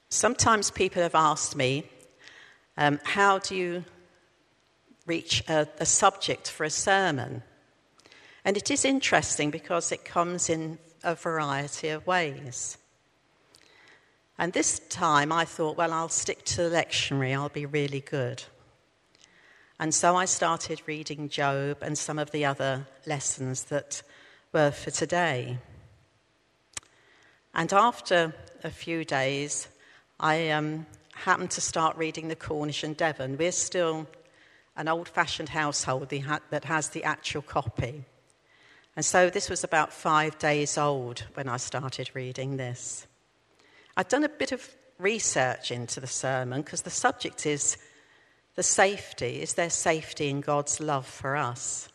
Sometimes people have asked me, how do you reach a subject for a sermon? And it is interesting because it comes in a variety of ways. And this time I thought, well, I'll stick to the lectionary, I'll be really good. And so I started reading Job and some of the other lessons that were for today. And after a few days, I happened to start reading the Cornish and Devon. We're still an old-fashioned household that has the actual copy. And so this was about 5 days old when I started reading this. I'd done a bit of research into the sermon because the subject is the safety. Is there safety in God's love for us?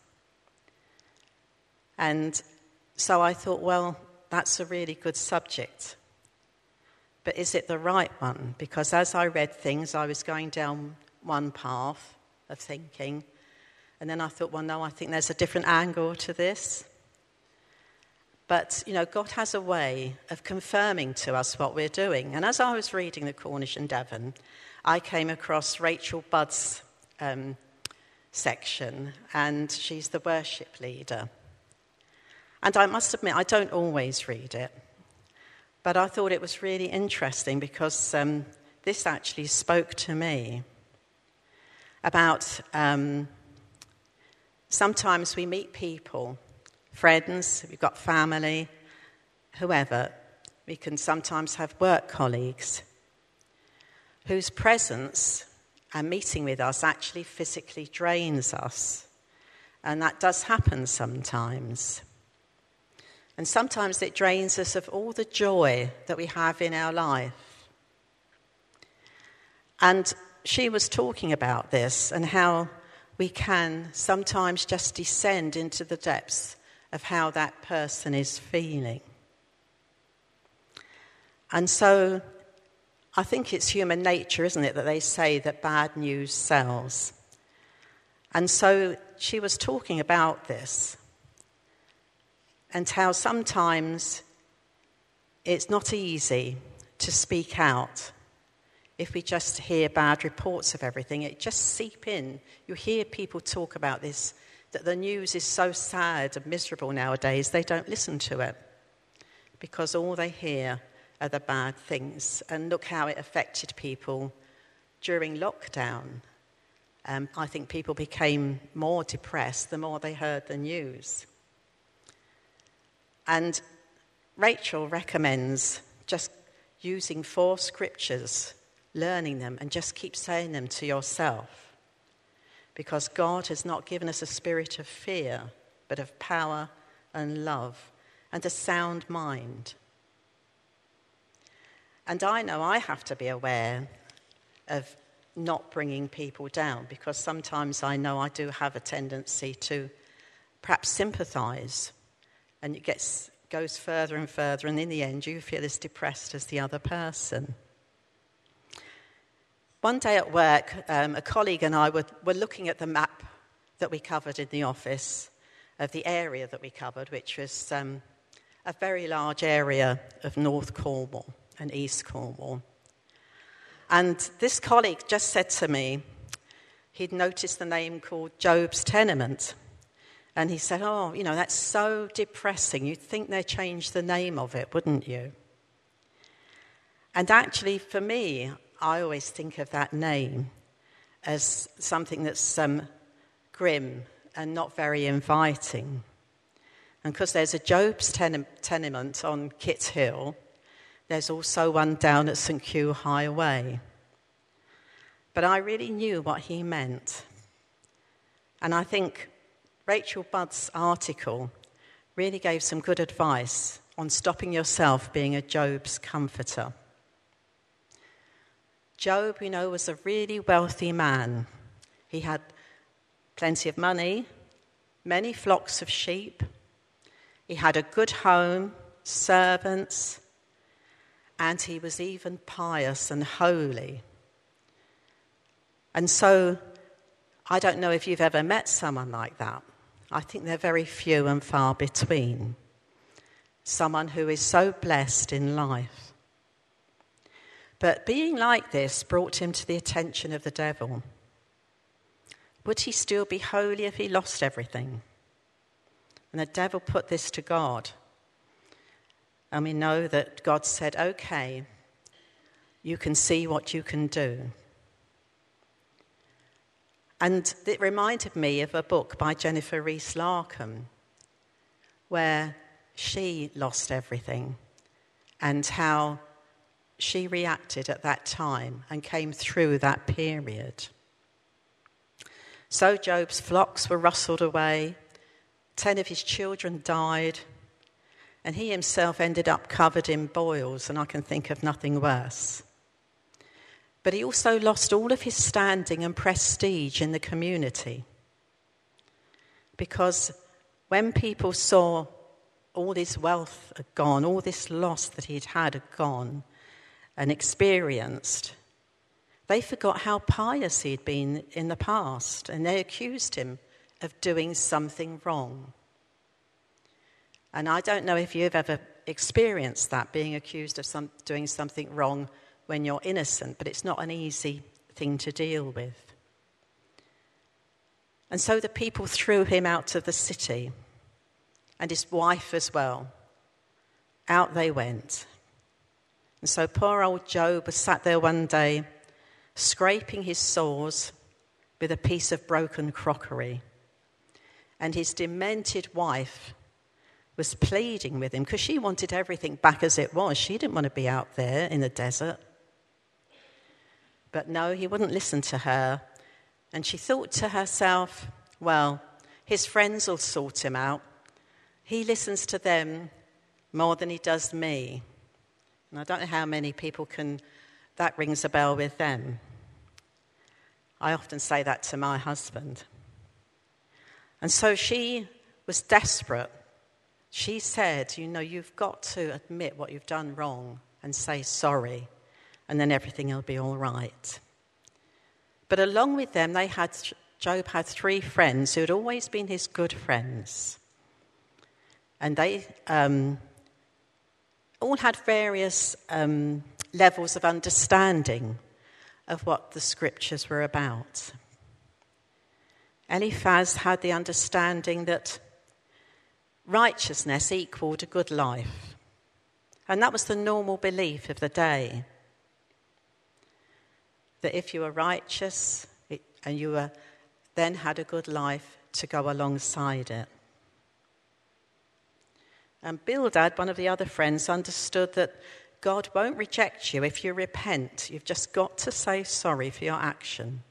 And so I thought, well, that's a really good subject. But is it the right one? Because as I read things, I was going down one path of thinking. And then I thought, well, no, I think there's a different angle to this. But, God has a way of confirming to us what we're doing. And as I was reading the Cornish and Devon, I came across Rachel Budd's section, and she's the worship leader. And I must admit, I don't always read it. But I thought it was really interesting because this actually spoke to me about sometimes we meet people, friends, we've got family, whoever. We can sometimes have work colleagues whose presence and meeting with us actually physically drains us. And that does happen sometimes. And sometimes it drains us of all the joy that we have in our life. And she was talking about this and how we can sometimes just descend into the depths of how that person is feeling. And so I think it's human nature, isn't it, that they say that bad news sells. And so she was talking about this and how sometimes it's not easy to speak out. If we just hear bad reports of everything, it just seep in. You hear people talk about this, that the news is so sad and miserable nowadays, they don't listen to it because all they hear are the bad things. And look how it affected people during lockdown. I think people became more depressed the more they heard the news. And Rachel recommends just using 4 scriptures, learning them, and just keep saying them to yourself. Because God has not given us a spirit of fear, but of power and love and a sound mind. And I know I have to be aware of not bringing people down, because sometimes I know I do have a tendency to perhaps sympathise, and it goes further and further, and in the end you feel as depressed as the other person. One day at work, a colleague and I were looking at the map that we covered in the office of the area that we covered, which was a very large area of North Cornwall and East Cornwall. And this colleague just said to me, he'd noticed the name called Job's Tenement. And he said, oh, that's so depressing. You'd think they'd change the name of it, wouldn't you? And actually, for me, I always think of that name as something that's grim and not very inviting. And because there's a Job's Tenement on Kit Hill, there's also one down at St. Kew Highway. But I really knew what he meant. And I think Rachel Budd's article really gave some good advice on stopping yourself being a Job's comforter. Job, was a really wealthy man. He had plenty of money, many flocks of sheep. He had a good home, servants, and he was even pious and holy. And so I don't know if you've ever met someone like that. I think they're very few and far between. Someone who is so blessed in life. But being like this brought him to the attention of the devil. Would he still be holy if he lost everything? And the devil put this to God. And we know that God said, okay, you can see what you can do. And it reminded me of a book by Jennifer Rees-Larkham, where she lost everything and how she reacted at that time and came through that period. So Job's flocks were rustled away, 10 of his children died, and he himself ended up covered in boils, and I can think of nothing worse. But he also lost all of his standing and prestige in the community, because when people saw all his wealth had gone, all this loss that he'd had gone and experienced, they forgot how pious he'd been in the past, and they accused him of doing something wrong. And I don't know if you've ever experienced that, being accused of doing something wrong when you're innocent, but it's not an easy thing to deal with. And so the people threw him out of the city, and his wife as well. Out they went. And so poor old Job was sat there one day, scraping his sores with a piece of broken crockery. And his demented wife was pleading with him because she wanted everything back as it was. She didn't want to be out there in the desert. But no, he wouldn't listen to her. And she thought to herself, well, his friends will sort him out. He listens to them more than he does me. And I don't know how many people that rings a bell with them. I often say that to my husband. And so she was desperate. She said, you've got to admit what you've done wrong and say sorry, and then everything will be all right. But along with them, Job had 3 friends who had always been his good friends. And they all had various levels of understanding of what the scriptures were about. Eliphaz had the understanding that righteousness equaled a good life. And that was the normal belief of the day. That if you were righteous and you then had a good life to go alongside it. And Bildad, one of the other friends, understood that God won't reject you if you repent. You've just got to say sorry for your action.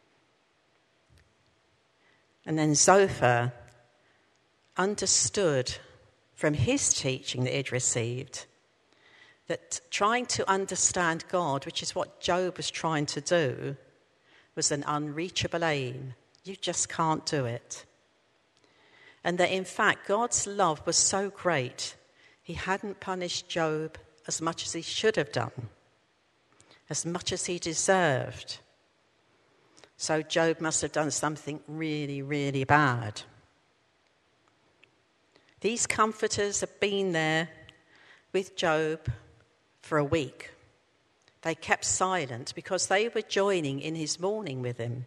And then Zophar understood from his teaching that he'd received that trying to understand God, which is what Job was trying to do, was an unreachable aim. You just can't do it. And that in fact God's love was so great, he hadn't punished Job as much as he should have done, as much as he deserved. So Job must have done something really, really bad. These comforters have been there with Job for a week. They kept silent because they were joining in his mourning with him.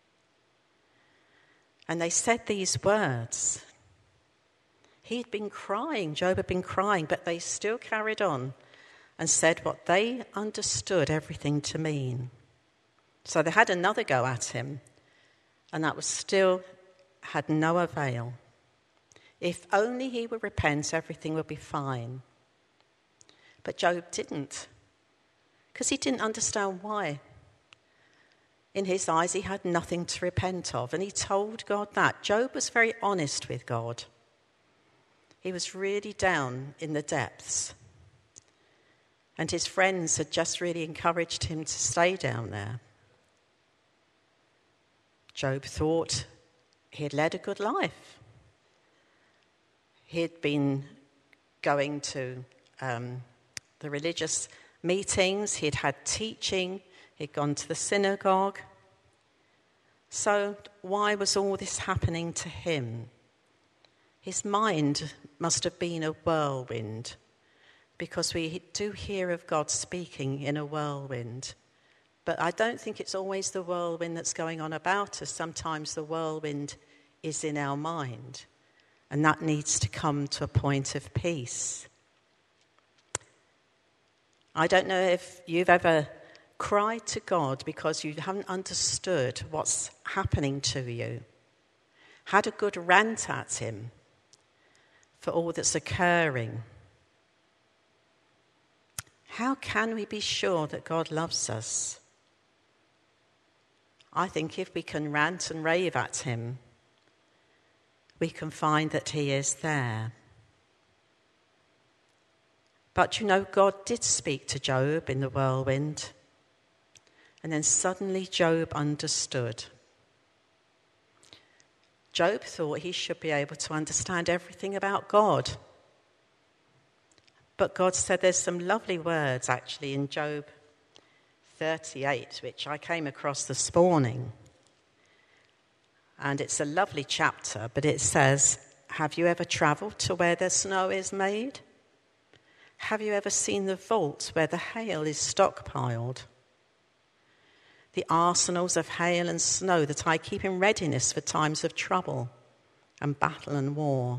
And they said these words. He'd been crying, Job had been crying, but they still carried on and said what they understood everything to mean. So they had another go at him, and that was still had no avail. If only he would repent, everything would be fine. But Job didn't, because he didn't understand why. In his eyes, he had nothing to repent of, and he told God that. Job was very honest with God. He was really down in the depths. And his friends had just really encouraged him to stay down there. Job thought he had led a good life. He had been going to the religious meetings, he'd had teaching, he'd gone to the synagogue. So why was all this happening to him? His mind must have been a whirlwind, because we do hear of God speaking in a whirlwind. But I don't think it's always the whirlwind that's going on about us. Sometimes the whirlwind is in our mind, and that needs to come to a point of peace. I don't know if you've ever cried to God because you haven't understood what's happening to you. Had a good rant at him for all that's occurring. How can we be sure that God loves us? I think if we can rant and rave at him, we can find that he is there. But you know, God did speak to Job in the whirlwind, and then suddenly Job understood. Job thought he should be able to understand everything about God. But God said there's some lovely words actually in Job 38, which I came across this morning. And it's a lovely chapter, but it says, have you ever travelled to where the snow is made? Have you ever seen the vault where the hail is stockpiled? The arsenals of hail and snow that I keep in readiness for times of trouble and battle and war.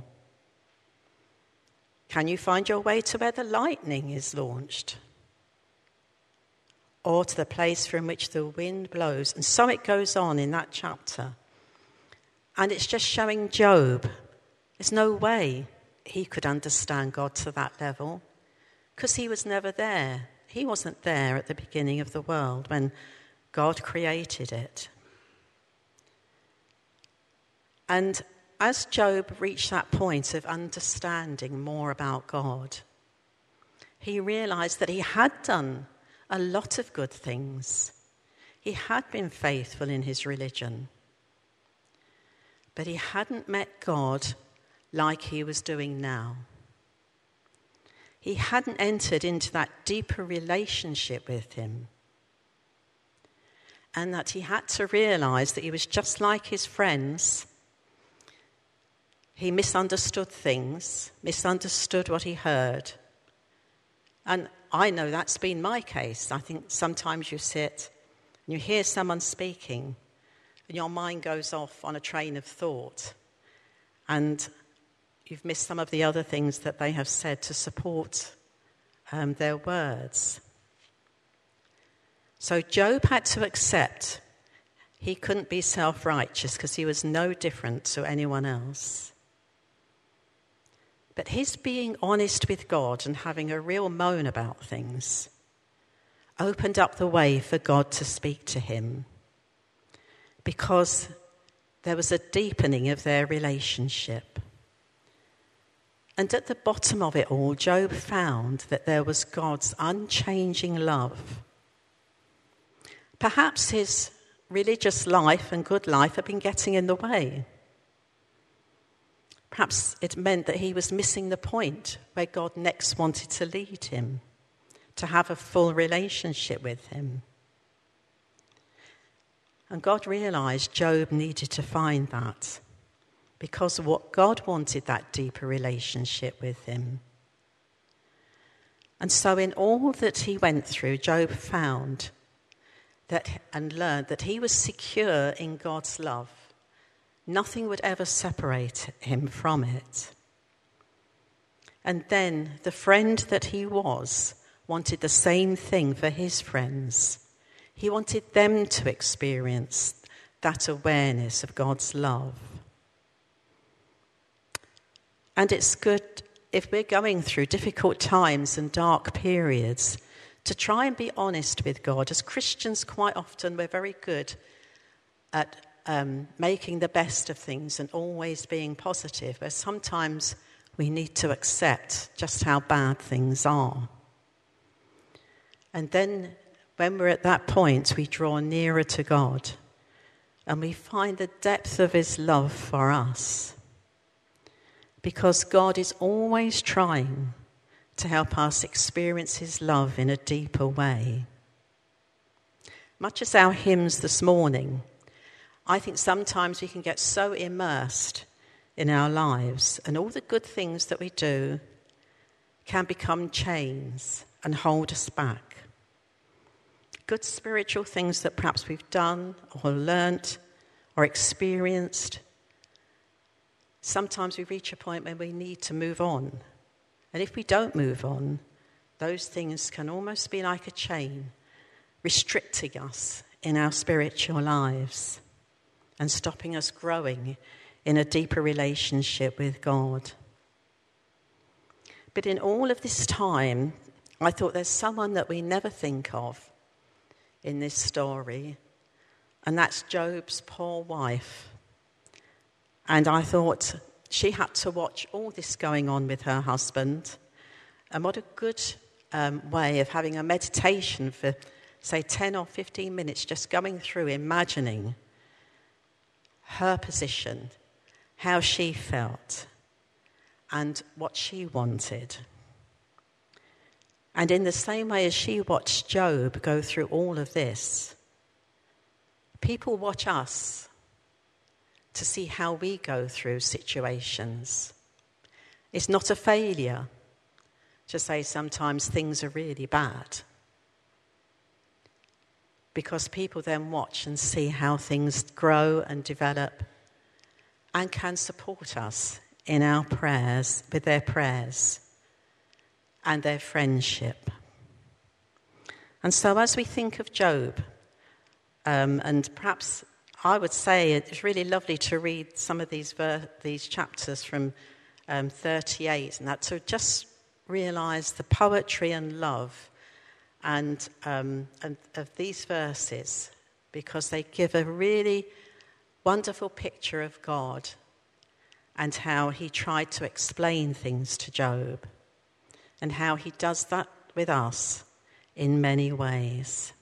Can you find your way to where the lightning is launched? Or to the place from which the wind blows? And so it goes on in that chapter. And it's just showing Job, there's no way he could understand God to that level, because he was never there. He wasn't there at the beginning of the world when God created it. And as Job reached that point of understanding more about God, he realized that he had done a lot of good things. He had been faithful in his religion. But he hadn't met God like he was doing now. He hadn't entered into that deeper relationship with him. And that he had to realize that he was just like his friends. He misunderstood things, misunderstood what he heard. And I know that's been my case. I think sometimes you sit and you hear someone speaking and your mind goes off on a train of thought. And you've missed some of the other things that they have said to support their words. So Job had to accept he couldn't be self-righteous because he was no different to anyone else. But his being honest with God and having a real moan about things opened up the way for God to speak to him, because there was a deepening of their relationship. And at the bottom of it all, Job found that there was God's unchanging love. Perhaps his religious life and good life had been getting in the way. Perhaps it meant that he was missing the point where God next wanted to lead him, to have a full relationship with him. And God realized Job needed to find that, because what God wanted that deeper relationship with him. And so in all that he went through, Job found that and learned that he was secure in God's love. Nothing would ever separate him from it. And then the friend that he was wanted the same thing for his friends. He wanted them to experience that awareness of God's love. And it's good, if we're going through difficult times and dark periods, to try and be honest with God. As Christians, quite often we're very good at making the best of things and always being positive, but sometimes we need to accept just how bad things are. And then when we're at that point, we draw nearer to God and we find the depth of his love for us. Because God is always trying to help us experience his love in a deeper way. Much as our hymns this morning, I think sometimes we can get so immersed in our lives and all the good things that we do can become chains and hold us back. Good spiritual things that perhaps we've done or learnt or experienced, sometimes we reach a point where we need to move on. And if we don't move on, those things can almost be like a chain, restricting us in our spiritual lives and stopping us growing in a deeper relationship with God. But in all of this time, I thought there's someone that we never think of in this story, and that's Job's poor wife. And I thought she had to watch all this going on with her husband, and what a good way of having a meditation for, say, 10 or 15 minutes, just going through, imagining her position, how she felt, and what she wanted. And in the same way as she watched Job go through all of this, people watch us to see how we go through situations. It's not a failure to say sometimes things are really bad, because people then watch and see how things grow and develop and can support us in our prayers, with their prayers and their friendship. And so as we think of Job, and perhaps I would say it's really lovely to read some of these chapters from 38, and that to just realise the poetry and love and of these verses, because they give a really wonderful picture of God and how he tried to explain things to Job and how he does that with us in many ways.